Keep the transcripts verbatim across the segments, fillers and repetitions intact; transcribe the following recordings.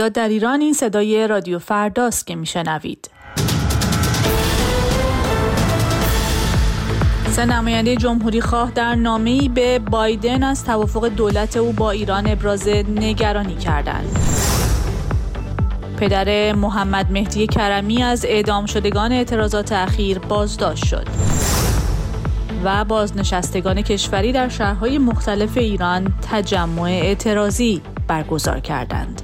در ایران این صدای رادیو فرداست که میشنوید. سه نماینده جمهوری خواه در نامه‌ای به بایدن از توافق دولت او با ایران ابراز نگرانی کردند. پدر محمد مهدی کرمی از اعدام شدگان اعتراضات اخیر بازداشت شد و بازنشستگان کشوری در شهرهای مختلف ایران تجمع اعتراضی برگزار کردند.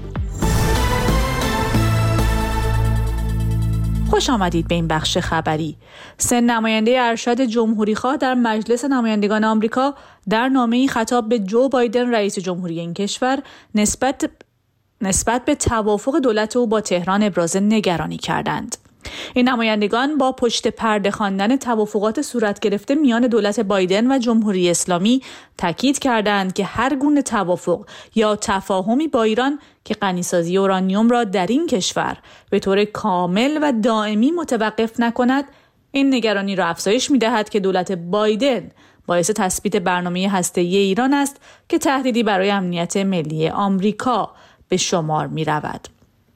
خوش آمدید به این بخش خبری. سه نماینده ارشد جمهوری خواه در مجلس نمایندگان آمریکا در نامه‌ای خطاب به جو بایدن رئیس جمهوری این کشور نسبت نسبت به توافق دولت او با تهران ابراز نگرانی کردند. این نمایندگان با پشت پرده خواندن توافقات صورت گرفته میان دولت بایدن و جمهوری اسلامی تاکید کردند که هر گونه توافق یا تفاهمی با ایران که غنیسازی اورانیوم را در این کشور به طور کامل و دائمی متوقف نکند، این نگرانی را افزایش می‌دهد که دولت بایدن باعث تثبیت برنامه هسته‌ای ایران است که تهدیدی برای امنیت ملی آمریکا به شمار می‌رود.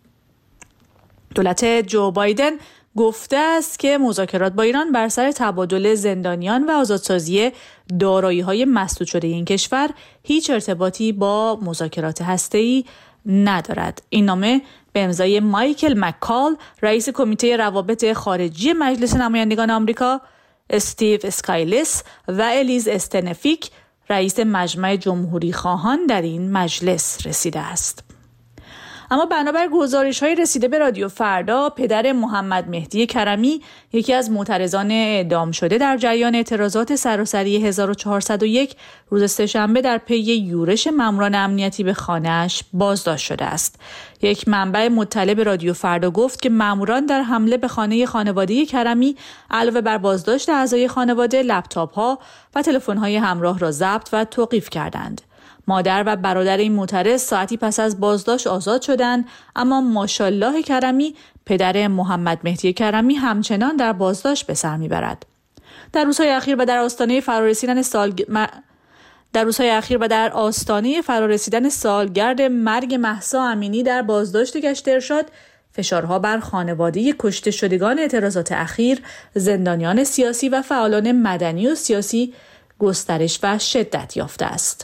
دولت جو بایدن گفته است که مذاکرات با ایران بر سر تبادل زندانیان و آزادسازی دارایی‌های مسدود شده این کشور هیچ ارتباطی با مذاکرات هسته‌ای ندارد. این نامه به امضای مایکل مکال، رئیس کمیته روابط خارجی مجلس نمایندگان آمریکا، استیو اسکایلس و الیز استنفیک، رئیس مجمع جمهوری خواهان در این مجلس رسیده است. اما بنابر گزارش‌های رسیده به رادیو فردا، پدر محمد مهدی کرمی، یکی از معترضان اعدام شده در جریان اعتراضات سراسری هزار و چهارصد و یک، روز سه‌شنبه در پی یورش ماموران امنیتی به خانه‌اش بازداشت شده است. یک منبع مطلع به رادیو فردا گفت که ماموران در حمله به خانه خانواده کرمی علاوه بر بازداشت اعضای خانواده، لپتاپ‌ها و تلفن‌های همراه را ضبط و توقیف کردند. مادر و برادر این معترض ساعتی پس از بازداشت آزاد شدند، اما ماشاءالله کرمی، پدر محمد مهدی کرمی، همچنان در بازداشت به سر میبرد. در روزهای اخیر و در آستانه فرارسیدن سال در روزهای اخیر و در آستانه فرارسیدن سالگرد مرگ مهسا امینی در بازداشت گشت ارشاد، فشارها بر خانواده کشته شدگان اعتراضات اخیر، زندانیان سیاسی و فعالان مدنی و سیاسی گسترش و شدت یافته است.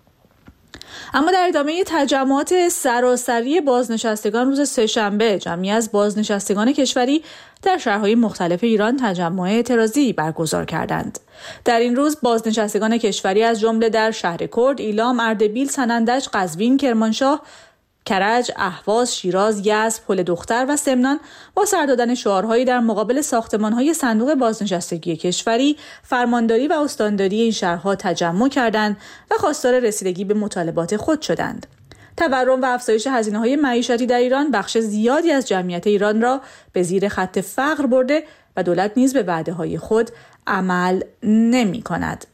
اما در ادامه تجمعات سراسری بازنشستگان روز سه‌شنبه، جمعی از بازنشستگان کشوری در شهرهای مختلف ایران تجمع اعتراضی برگزار کردند. در این روز بازنشستگان کشوری از جمله در شهرکرد، ایلام، اردبیل، سنندج، قزوین، کرمانشاه، کرج، اهواز، شیراز، یزد، پل دختر و سمنان با سر دادن شعارهایی در مقابل ساختمان‌های صندوق بازنشستگی کشوری، فرمانداری و استانداری این شهرها تجمع کردند و خواستار رسیدگی به مطالبات خود شدند. تورم و افزایش هزینه‌های معیشتی در ایران بخش زیادی از جمعیت ایران را به زیر خط فقر برده و دولت نیز به وعده‌های خود عمل نمی‌کند.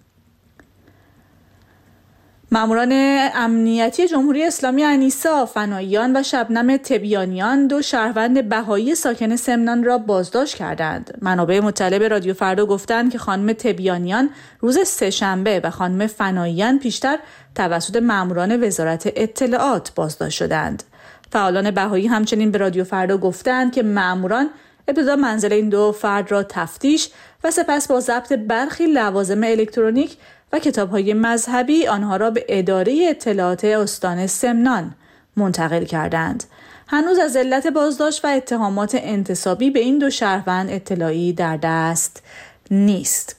ماموران امنیتی جمهوری اسلامی انیسا فناییان و شبنم تبیانیان، دو شهروند بهایی ساکن سمنان را بازداشت کردند. منابع مطلع به رادیو فردا گفتند که خانم تبیانیان روز سه‌شنبه و خانم فناییان پیشتر توسط ماموران وزارت اطلاعات بازداشت شدند. فعالان بهایی همچنین به رادیو فردا گفتند که ماموران ابتدا منزل این دو فرد را تفتیش و سپس با ضبط برخی لوازم الکترونیک و کتاب‌های مذهبی آنها را به اداره اطلاعات استان سمنان منتقل کردند. هنوز از علت بازداشت و اتهامات انتصابی به این دو شهروند اطلاعی در دست نیست.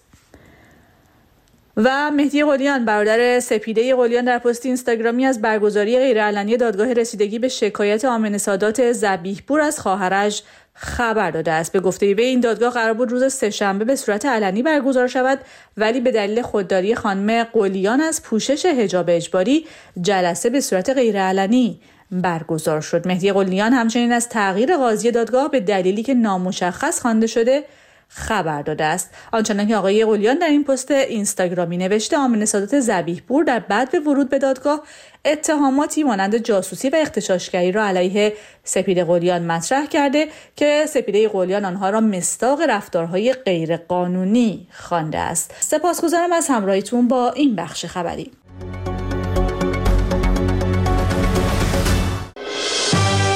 و مهدی قلیان، برادر سپیده قلیان، در پست اینستاگرامی از برگزاری غیرعلنی دادگاه رسیدگی به شکایت آمنه سادات ذبیح‌پور از خواهرش خبر داده است. به گفته وی این دادگاه قرار بود روز سه‌شنبه به صورت علنی برگزار شود، ولی به دلیل خودداری خانم قلیان از پوشش حجاب اجباری جلسه به صورت غیرعلنی برگزار شد. مهدی قلیان همچنین از تغییر قاضی دادگاه به دلیلی که نامشخص خوانده شده خبر داده است. آنچنان که آقای قلیان در این پست اینستاگرامی نوشته، آمنه سادات ذبیح‌پور در بعد به ورود به دادگاه اتهاماتی مانند جاسوسی و اغتشاشگری را علیه سپیده قلیان مطرح کرده که سپیده قلیان آنها را مصداق رفتارهای غیرقانونی خوانده است. سپاسگزارم از همراهیتون با این بخش خبری.